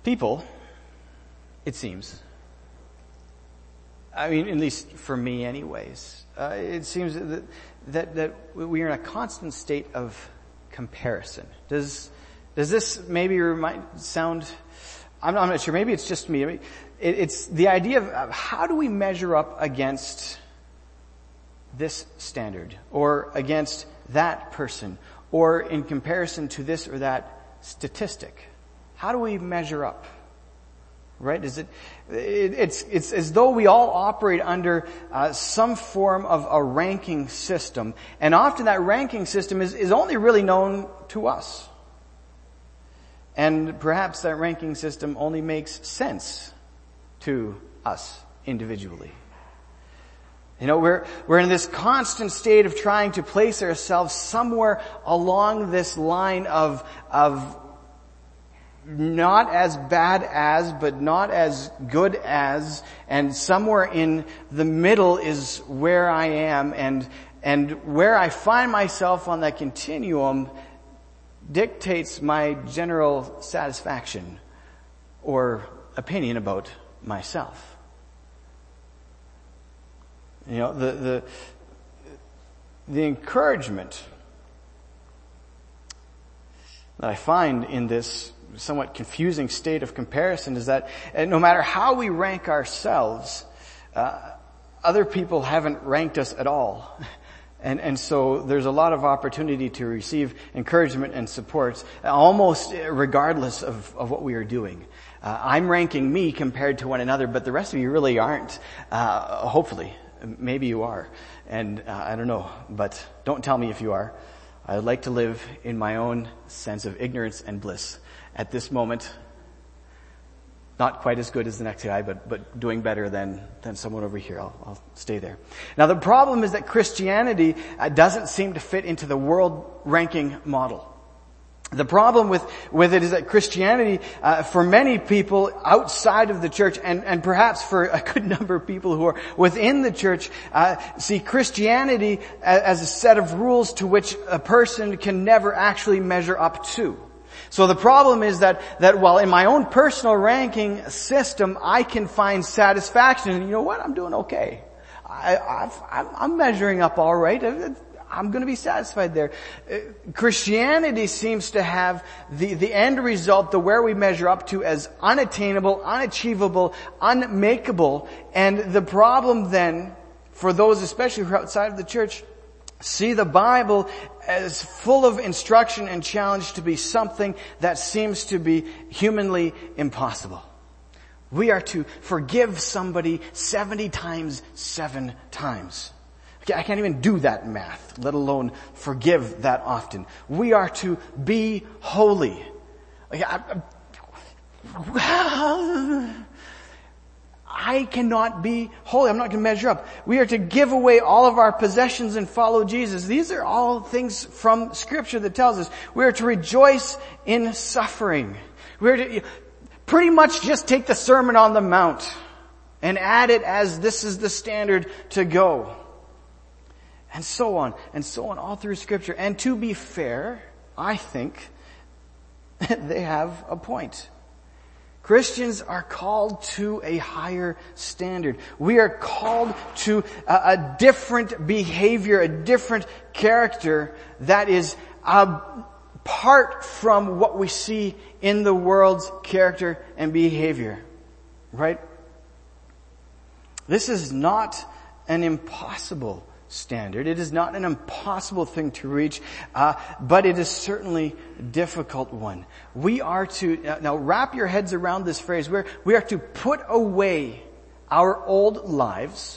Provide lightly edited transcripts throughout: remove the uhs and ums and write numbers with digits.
People, it seems, I mean, at least for me anyways, it seems that we are in a constant state of comparison. Does this maybe sound, I'm not sure, maybe it's just me. It's the idea of how do we measure up against this standard or against that person or in comparison to this or that statistic. How do we measure up? Right? It's as though we all operate under some form of a ranking system, and often that ranking system is only really known to us. And perhaps that ranking system only makes sense to us individually. You know, we're in this constant state of trying to place ourselves somewhere along this line of not as bad as, but not as good as, and somewhere in the middle is where I am, and where I find myself on that continuum dictates my general satisfaction or opinion about myself. You know, the encouragement that I find in this somewhat confusing state of comparison is that no matter how we rank ourselves, other people haven't ranked us at all. And so there's a lot of opportunity to receive encouragement and support, almost regardless of what we are doing. I'm ranking me compared to one another, but the rest of you really aren't. Hopefully. Maybe you are. And I don't know, but don't tell me if you are. I would like to live in my own sense of ignorance and bliss. At this moment, not quite as good as the next guy, but doing better than someone over here. I'll stay there. Now the problem is that Christianity doesn't seem to fit into the world ranking model. The problem with it is that Christianity, for many people outside of the church, and perhaps for a good number of people who are within the church, see Christianity as a set of rules to which a person can never actually measure up to. So the problem is that while in my own personal ranking system, I can find satisfaction, and you know what? I'm doing okay. I'm measuring up all right. I'm going to be satisfied there. Christianity seems to have the end result, the where we measure up to, as unattainable, unachievable, unmakeable. And the problem then, for those especially who are outside of the church, see the Bible as full of instruction and challenge to be something that seems to be humanly impossible. We are to forgive somebody 70 times, 7 times. Okay, I can't even do that math, let alone forgive that often. We are to be holy. Okay, I cannot be holy. I'm not going to measure up. We are to give away all of our possessions and follow Jesus. These are all things from Scripture that tells us we are to rejoice in suffering. We are to pretty much just take the Sermon on the Mount and add it as this is the standard to go. And so on, all through Scripture. And to be fair, I think they have a point. Christians are called to a higher standard. We are called to a different behavior, a different character that is apart from what we see in the world's character and behavior. Right? This is not an impossible standard. It is not an impossible thing to reach, but it is certainly a difficult one. We are to, now wrap your heads around this phrase, we are to put away our old lives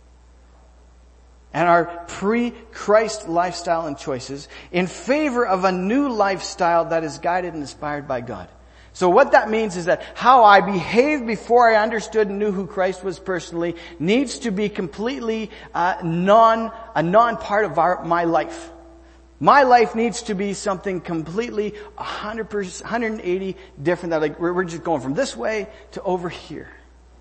and our pre-Christ lifestyle and choices in favor of a new lifestyle that is guided and inspired by God. So what that means is that how I behaved before I understood and knew who Christ was personally needs to be completely a non-part of my life. My life needs to be something completely 100%, 180 different. That like we're just going from this way to over here.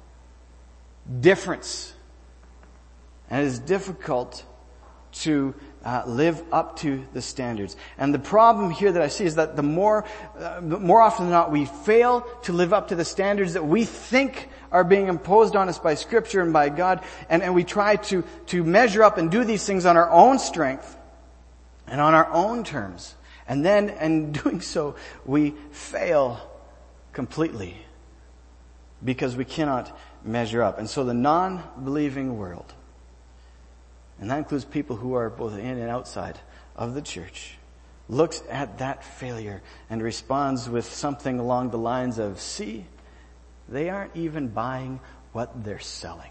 Difference. And it is difficult to live up to the standards. And the problem here that I see is that the more often than not we fail to live up to the standards that we think are being imposed on us by Scripture and by God, and we try to measure up and do these things on our own strength and on our own terms. And then, in doing so, we fail completely because we cannot measure up. And so the non-believing world, and that includes people who are both in and outside of the church, looks at that failure and responds with something along the lines of, see, they aren't even buying what they're selling.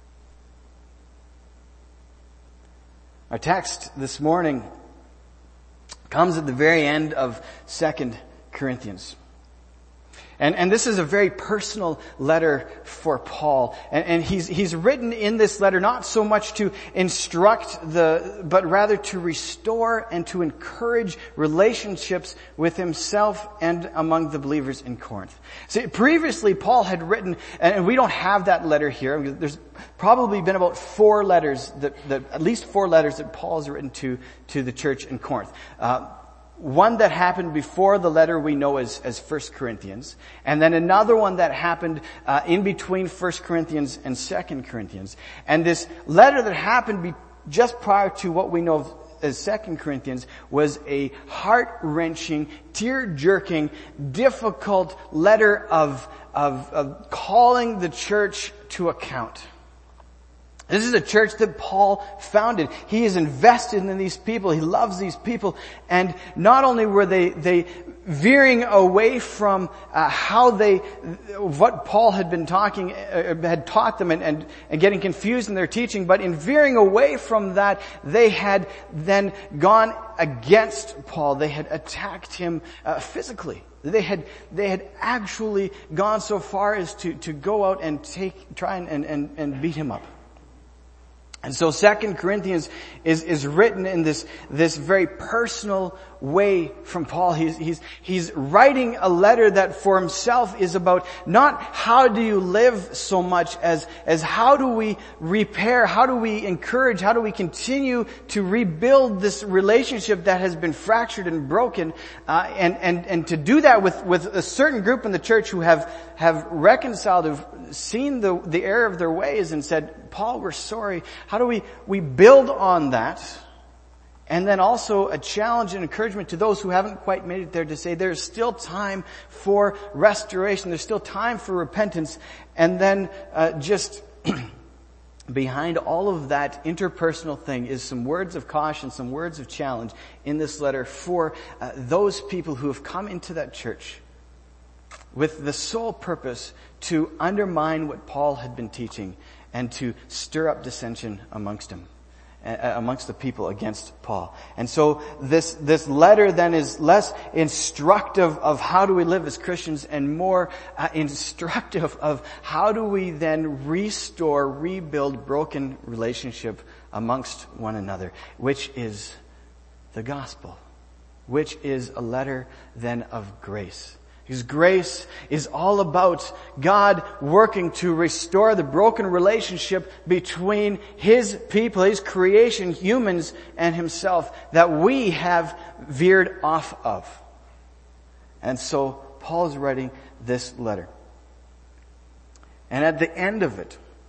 Our text this morning comes at the very end of 2 Corinthians. And this is a very personal letter for Paul. And he's written in this letter not so much to instruct but rather to restore and to encourage relationships with himself and among the believers in Corinth. See, previously Paul had written, and we don't have that letter here. There's probably been about 4 letters at least 4 letters that Paul has written to the church in Corinth. One that happened before the letter we know as 1 Corinthians, and then another one that happened in between 1 Corinthians and 2 Corinthians. And this letter that happened just prior to what we know of as 2 Corinthians was a heart-wrenching, tear-jerking, difficult letter of calling the church to account. This is a church that Paul founded. He is invested in these people. He loves these people. And not only were they veering away from what Paul had been had taught them and getting confused in their teaching, but in veering away from that, they had then gone against Paul. They had attacked him physically. They had actually gone so far as to go out and try and beat him up. And so 2 Corinthians is written in this very personal way from Paul. He's writing a letter that for himself is about not how do you live so much as how do we repair, how do we encourage, how do we continue to rebuild this relationship that has been fractured and broken, and to do that with a certain group in the church who have reconciled, have seen the error of their ways and said, Paul, we're sorry. How do we build on that? And then also a challenge and encouragement to those who haven't quite made it there to say there's still time for restoration. There's still time for repentance. And then just behind all of that interpersonal thing is some words of caution, some words of challenge in this letter for those people who have come into that church with the sole purpose to undermine what Paul had been teaching and to stir up dissension amongst the people against Paul. And so this letter then is less instructive of how do we live as Christians and more instructive of how do we then rebuild broken relationship amongst one another, which is the gospel, which is a letter then of grace. Because grace is all about God working to restore the broken relationship between His people, His creation, humans, and Himself that we have veered off of. And so Paul is writing this letter. And at the end of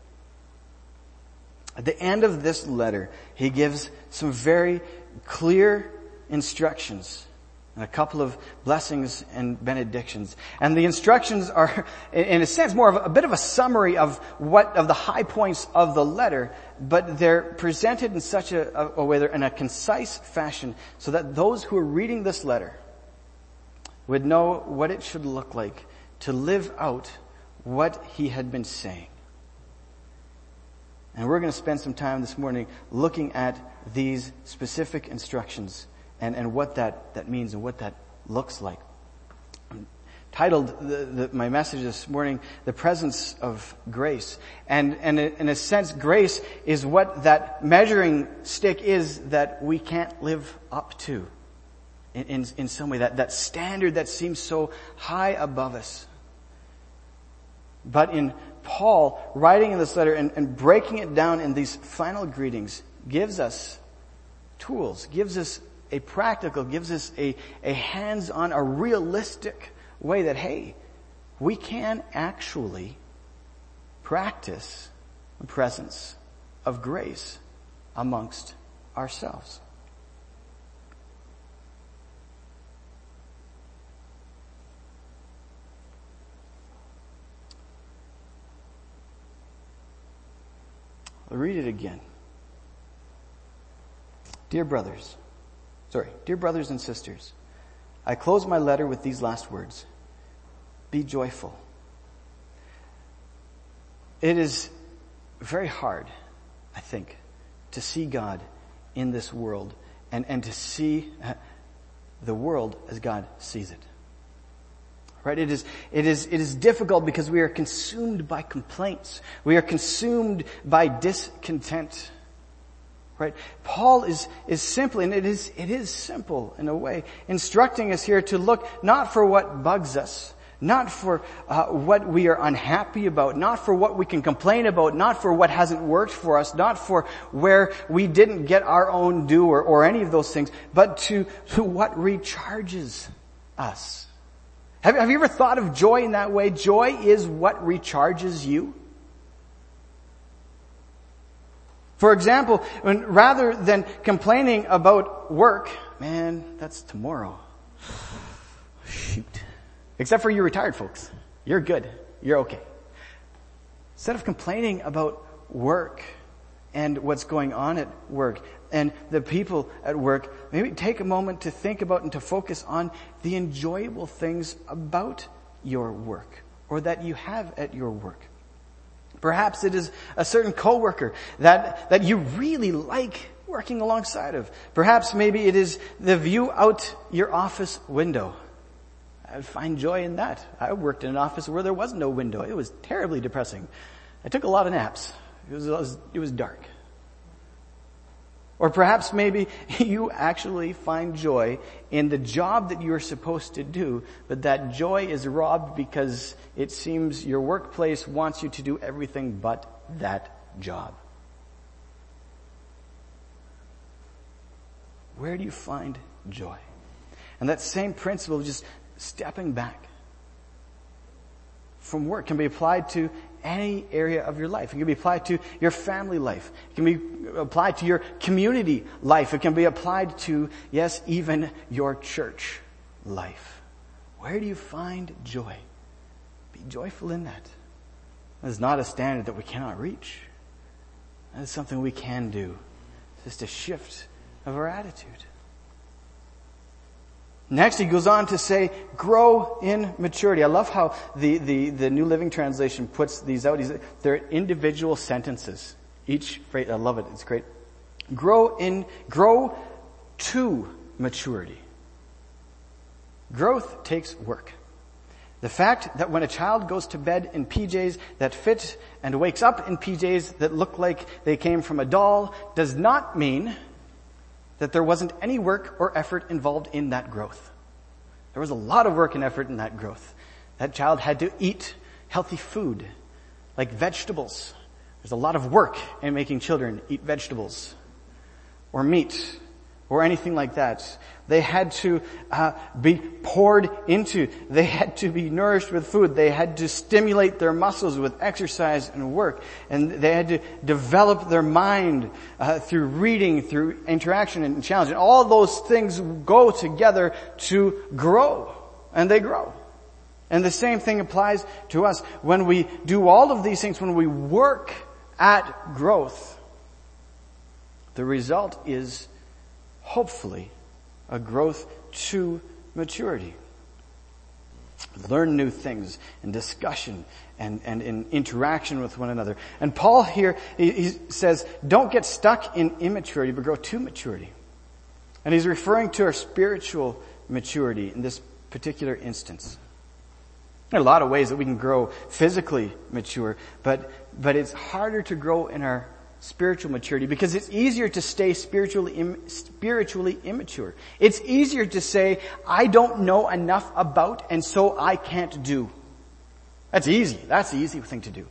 this letter, he gives some very clear instructions and a couple of blessings and benedictions. And the instructions are, in a sense, more of a bit of a summary of the high points of the letter, but they're presented in such a way, in a concise fashion, so that those who are reading this letter would know what it should look like to live out what he had been saying. And we're going to spend some time this morning looking at these specific instructions and what that means and what that looks like. I'm titled my message this morning, The Presence of Grace. And in a sense, grace is what that measuring stick is that we can't live up to in some way. That standard that seems so high above us. But in Paul writing in this letter and breaking it down in these final greetings gives us tools, gives us a practical, gives us a hands-on, a realistic way that, hey, we can actually practice the presence of grace amongst ourselves. I'll read it again. Dear brothers and sisters, I close my letter with these last words. Be joyful. It is very hard, I think, to see God in this world and to see the world as God sees it. Right? It is difficult because we are consumed by complaints. We are consumed by discontent. Right? Paul is simply, and it is simple in a way, instructing us here to look not for what bugs us, not for what we are unhappy about, not for what we can complain about, not for what hasn't worked for us, not for where we didn't get our own due or any of those things, but to what recharges us. Have you ever thought of joy in that way? Joy is what recharges you. For example, rather than complaining about work, man, that's tomorrow. Shoot. Except for you retired folks. You're good. You're okay. Instead of complaining about work and what's going on at work and the people at work, maybe take a moment to think about and to focus on the enjoyable things about your work or that you have at your work. Perhaps it is a certain coworker that you really like working alongside of. Perhaps maybe it is the view out your office window. I find joy in that. I worked in an office where there was no window. It was terribly depressing. I took a lot of naps. It was dark. Or perhaps maybe you actually find joy in the job that you are supposed to do, but that joy is robbed because it seems your workplace wants you to do everything but that job. Where do you find joy? And that same principle of just stepping back from work can be applied to any area of your life. It can be applied to your family life. It can be applied to your community life. It can be applied to, yes, even your church life. Where do you find joy? Be joyful in that. That is not a standard that we cannot reach. That is something we can do. It's just a shift of our attitude. Next, he goes on to say, grow in maturity. I love how the New Living Translation puts these out. They're individual sentences. Each phrase, I love it. It's great. Grow to maturity. Growth takes work. The fact that when a child goes to bed in PJs that fit and wakes up in PJs that look like they came from a doll does not mean that there wasn't any work or effort involved in that growth. There was a lot of work and effort in that growth. That child had to eat healthy food, like vegetables. There's a lot of work in making children eat vegetables, or meat, or anything like that. They had to be poured into. They had to be nourished with food. They had to stimulate their muscles with exercise and work. And they had to develop their mind through reading, through interaction and challenge. And all those things go together to grow. And they grow. And the same thing applies to us. When we do all of these things, when we work at growth, the result is hopefully a growth to maturity. Learn new things in discussion and in interaction with one another. And Paul here, he says, don't get stuck in immaturity, but grow to maturity. And he's referring to our spiritual maturity in this particular instance. There are a lot of ways that we can grow physically mature, but it's harder to grow in our spiritual maturity because it's easier to stay spiritually immature. It's easier to say, I don't know enough about and so I can't do. That's easy. That's the easy thing to do.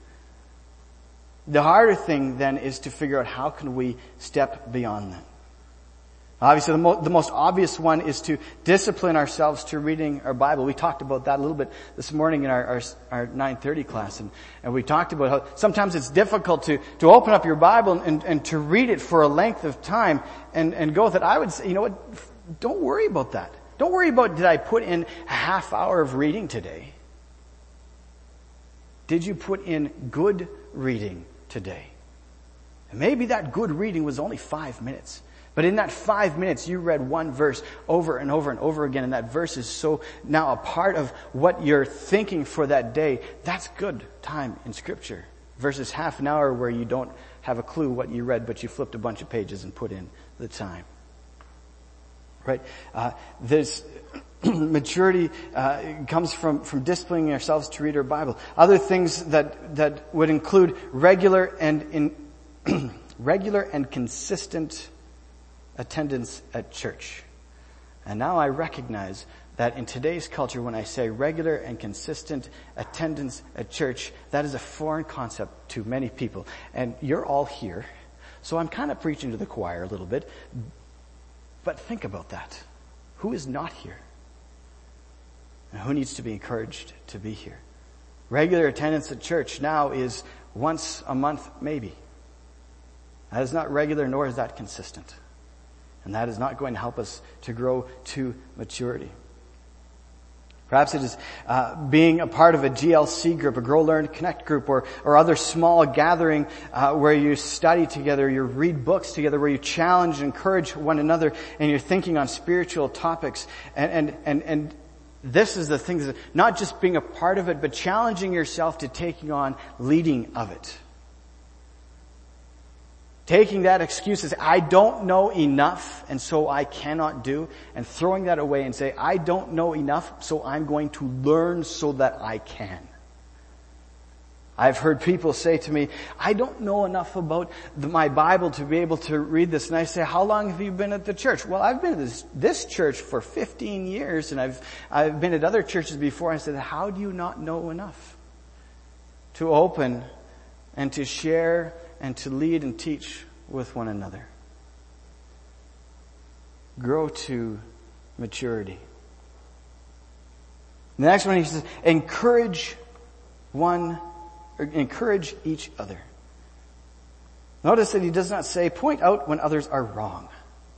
The harder thing then is to figure out how can we step beyond that. Obviously, the most obvious one is to discipline ourselves to reading our Bible. We talked about that a little bit this morning in our 9:30 class, and we talked about how sometimes it's difficult to open up your Bible and to read it for a length of time and go with it. I would say, you know what? Don't worry about that. Don't worry about, did I put in a half hour of reading today? Did you put in good reading today? And maybe that good reading was only 5 minutes. But in that 5 minutes, you read one verse over and over and over again, and that verse is so now a part of what you're thinking for that day. That's good time in Scripture versus half an hour where you don't have a clue what you read, but you flipped a bunch of pages and put in the time. Right? This maturity comes from disciplining ourselves to read our Bible. Other things that would include regular and consistent attendance at church. And now I recognize that in today's culture, when I say regular and consistent attendance at church, that is a foreign concept to many people. And you're all here, so I'm kind of preaching to the choir a little bit. But think about that. Who is not here? And who needs to be encouraged to be here? Regular attendance at church now is once a month, maybe. That is not regular, nor is that consistent. And that is not going to help us to grow to maturity. Perhaps it is being a part of a GLC group, a Grow, Learn, Connect group, or other small gathering where you study together, you read books together, where you challenge and encourage one another, and you're thinking on spiritual topics. And this is the thing, not just being a part of it, but challenging yourself to taking on leading of it. Taking that excuse as, I don't know enough, and so I cannot do, and throwing that away and say, I don't know enough, so I'm going to learn so that I can. I've heard people say to me, I don't know enough about my Bible to be able to read this. And I say, how long have you been at the church? Well, I've been at this church for 15 years, and I've been at other churches before. I said, how do you not know enough to open and to share and to lead and teach with one another? Grow to maturity. The next one, he says, encourage each other. Notice that he does not say, point out when others are wrong.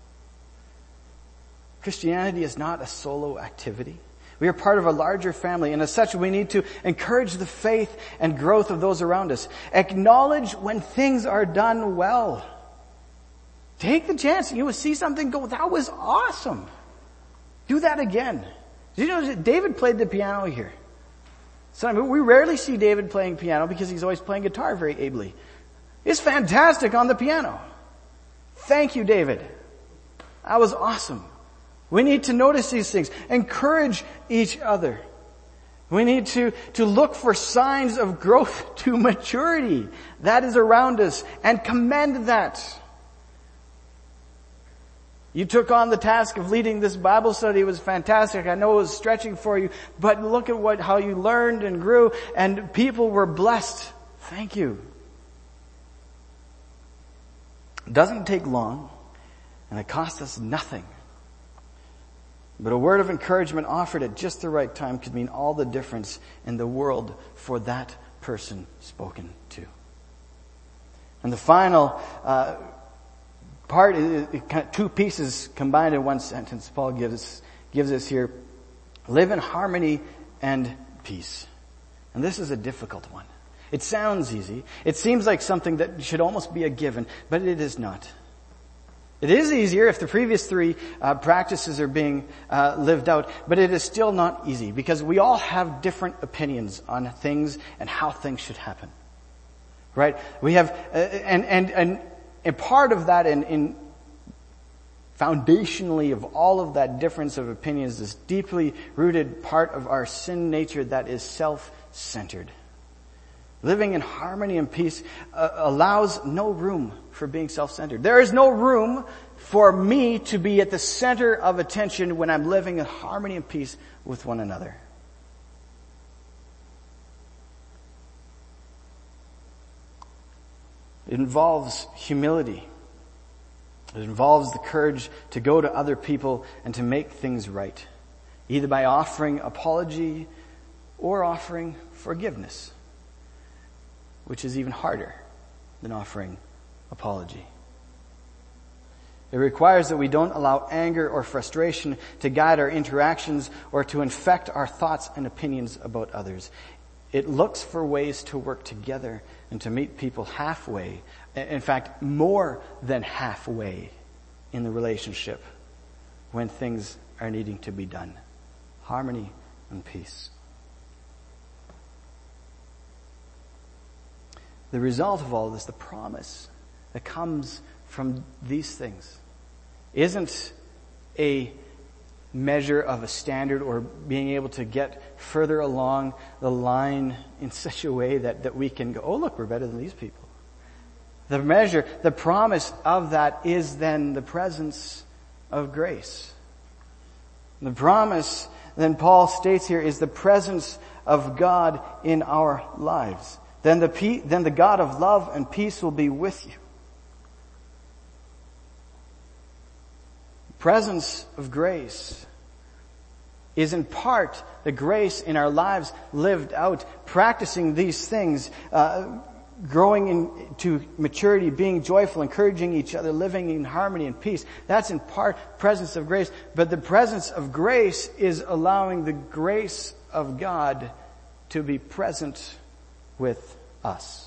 Christianity is not a solo activity. We are part of a larger family, and as such, we need to encourage the faith and growth of those around us. Acknowledge when things are done well. Take the chance. You will see something go, that was awesome. Do that again. Did you know that David played the piano here? So we rarely see David playing piano because he's always playing guitar very ably. He's fantastic on the piano. Thank you, David. That was awesome. We need to notice these things. Encourage each other. We need to look for signs of growth to maturity that is around us and commend that. You took on the task of leading this Bible study. It was fantastic. I know it was stretching for you, but look at how you learned and grew, and people were blessed. Thank you. It doesn't take long, and it costs us nothing. But a word of encouragement offered at just the right time could mean all the difference in the world for that person spoken to. And the final part is kind of two pieces combined in one sentence. Paul gives us here. Live in harmony and peace. And this is a difficult one. It sounds easy. It seems like something that should almost be a given, but it is not. It is easier if the previous three practices are being lived out, but it is still not easy because we all have different opinions on things and how things should happen. Right? We have, and part of that in foundationally of all of that difference of opinions, this deeply rooted part of our sin nature that is self-centered. Living in harmony and peace allows no room for being self-centered. There is no room for me to be at the center of attention when I'm living in harmony and peace with one another. It involves humility. It involves the courage to go to other people and to make things right, either by offering apology or offering forgiveness, which is even harder than offering apology. It requires that we don't allow anger or frustration to guide our interactions or to infect our thoughts and opinions about others. It looks for ways to work together and to meet people halfway. In fact, more than halfway in the relationship when things are needing to be done. Harmony and peace. The result of all this, the promise that comes from these things, isn't a measure of a standard or being able to get further along the line in such a way that we can go, oh look, we're better than these people. The measure, the promise of that is then the presence of grace. The promise, then Paul states here, is the presence of God in our lives. Then the God of love and peace will be with you. Presence of grace is in part the grace in our lives lived out, practicing these things, growing into maturity, being joyful, encouraging each other, living in harmony and peace. That's in part presence of grace. But the presence of grace is allowing the grace of God to be present with us.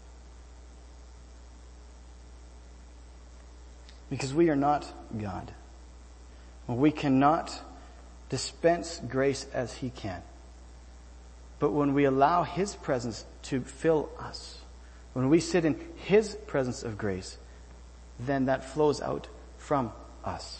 Because we are not God. We cannot dispense grace as He can. But when we allow His presence to fill us, when we sit in His presence of grace, then that flows out from us.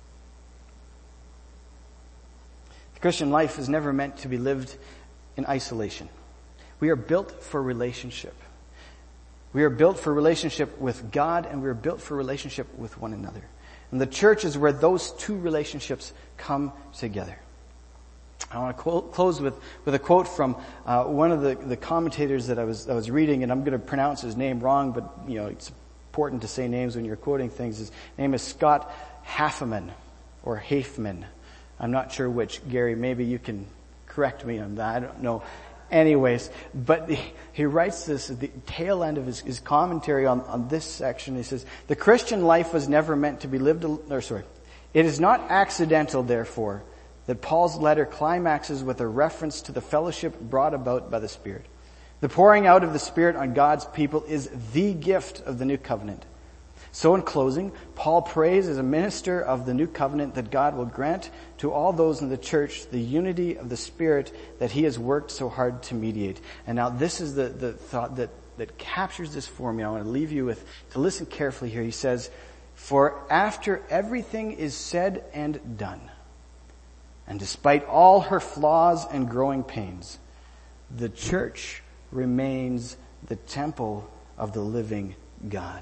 The Christian life is never meant to be lived in isolation. We are built for relationship. We are built for relationship with God, and we are built for relationship with one another. And the church is where those two relationships come together. I want to close with a quote from one of the commentators that I was reading, and I'm going to pronounce his name wrong, but it's important to say names when you're quoting things. His name is Scott Hafeman, or Hafeman. I'm not sure which. Gary, maybe you can correct me on that. I don't know. Anyways, but he writes this at the tail end of his commentary on this section. He says, the Christian life was never meant to be lived, it is not accidental, therefore, that Paul's letter climaxes with a reference to the fellowship brought about by the Spirit. The pouring out of the Spirit on God's people is the gift of the new covenant. So in closing, Paul prays as a minister of the new covenant that God will grant to all those in the church the unity of the Spirit that He has worked so hard to mediate. And now this is the thought that captures this for me. I want to leave you with, to listen carefully here. He says, for after everything is said and done, and despite all her flaws and growing pains, the church remains the temple of the living God.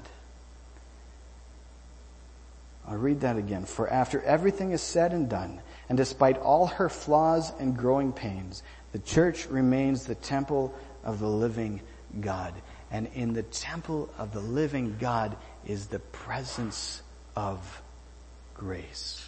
I'll read that again. For after everything is said and done, and despite all her flaws and growing pains, the church remains the temple of the living God. And in the temple of the living God is the presence of grace.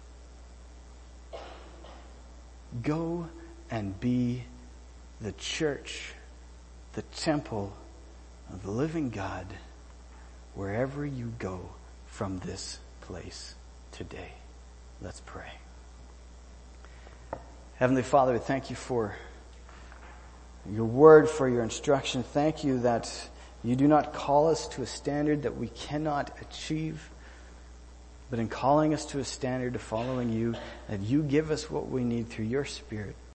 Go and be the church, the temple of the living God, wherever you go from this place today. Let's pray. Heavenly Father, we thank you for your word, for your instruction. Thank you that you do not call us to a standard that we cannot achieve, but in calling us to a standard of following you, that you give us what we need through your Spirit